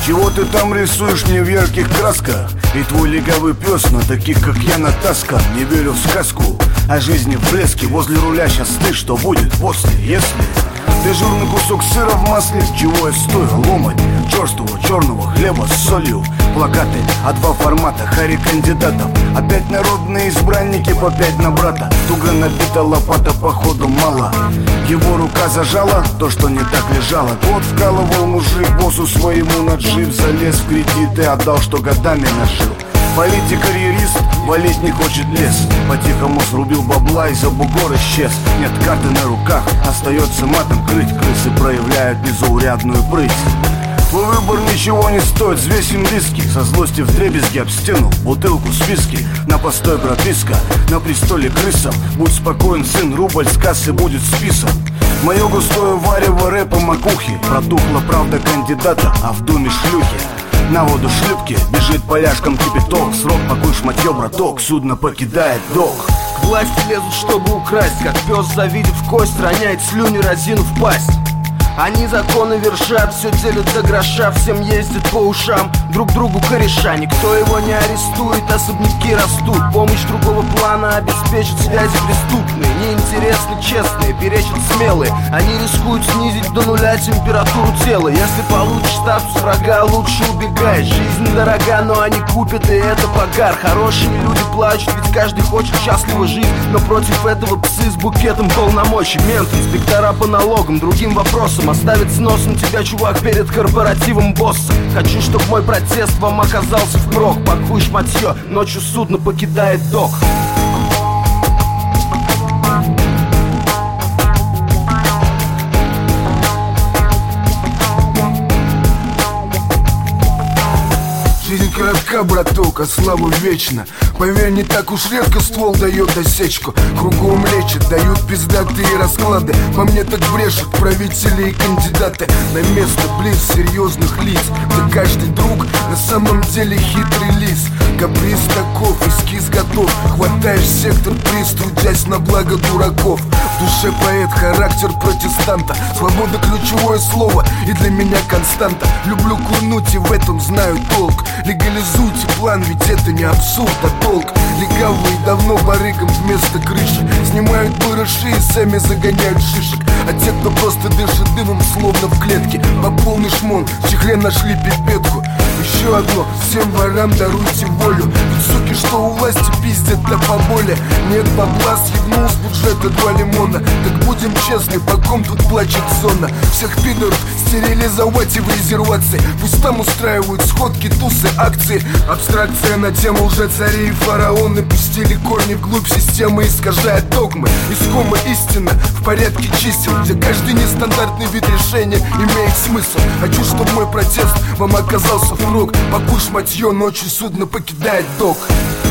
Чего ты там рисуешь мне в ярких красках? И твой легавый пес на таких, как я, натаскан. Не верю в сказку о жизни в блеске. Возле руля сейчас ты, что будет после, если дежурный кусок сыра в масле, чего я стою ломать черствого черного хлеба с солью. Плакаты, А2 формата, хари кандидатов. Опять народные избранники по 5 на брата. Туго набита лопата, походу мало. Его рука зажала то, что не так лежало. Тот вкалывал мужик боссу своему наджив. Залез в кредиты, отдал, что годами нажил. Политик-карьерист, валить не хочет лес. По-тихому срубил бабла и за бугор исчез. Нет карты на руках, остается матом крыть. Крысы проявляют незаурядную прыть. Твой выбор ничего не стоит, взвесим риски. Со злости вдребезги об стену бутылку с виски. На постой прописка, на престоле крысам. Будь спокоен, сын, рубль с кассы будет списан. Мое густое варево рэпа макухи. Протухла правда кандидата, а в доме шлюхи. На воду шлюпки, бежит поляшкам кипяток. Срок, покуй шматье, браток, судно покидает док. К власти лезут, чтобы украсть, как пес, завидев кость, роняет слюни, разинув пасть. Они законы вершат, все делят до гроша, всем ездят по ушам, друг другу кореша. Никто его не арестует, особняки растут. Помощь другого плана обеспечит связи преступные. Неинтересны честные, перечат смелые. Они рискуют снизить до нуля температуру тела. Если получишь статус врага, лучше убегай. Жизнь дорога, но они купят, и это погар. Хорошие люди плачут, ведь каждый хочет счастливо жить. Но против этого псы с букетом полномочий. Менты, инспектора по налогам, другим вопросам. Оставит с носом тебя, чувак, перед корпоративом босса. Хочу, чтоб мой протест вам оказался впрок. Пакуй шматье, ночью судно покидает док. Жизнь коротка, браток, а слава вечна. Поверь, не так уж редко ствол дает осечку. Кругом лечат, дают пиздатые расклады. По мне так брешут правители и кандидаты на место близ серьезных лиц, где каждый друг на самом деле хитрый лис. Каприз таков, эскиз готов. Хватаешь сектор приз, трудясь на благо дураков. В душе поэт, характер протестанта. Свобода ключевое слово и для меня константа. Люблю курнуть и в этом знаю толк. Легализуйте план, ведь это не абсурд, а долг. Легавые давно барыгам вместо крыши снимают барыши и сами загоняют шишек. А те, кто просто дышит дымом, словно в клетке, по полный шмон, в чехле нашли пипетку. Еще одно, всем ворам даруйте волю. Ведь суки, что у власти пиздят, да поболе. Нет бабла, съебнул с бюджета 2 лимона. Так будем честны, по ком тут плачет зона. Всех пидоров стерилизовать и в резервации. Пусть там устраивают сходки, тусы, акции. Абстракция на тему лжецарей и фараоны пустили корни вглубь системы, искажая догмы. Искома истина в порядке чисел, где каждый нестандартный вид решения имеет смысл. Хочу, чтобы мой протест вам оказался впрок. Покуй шматье, ночью судно покидает док.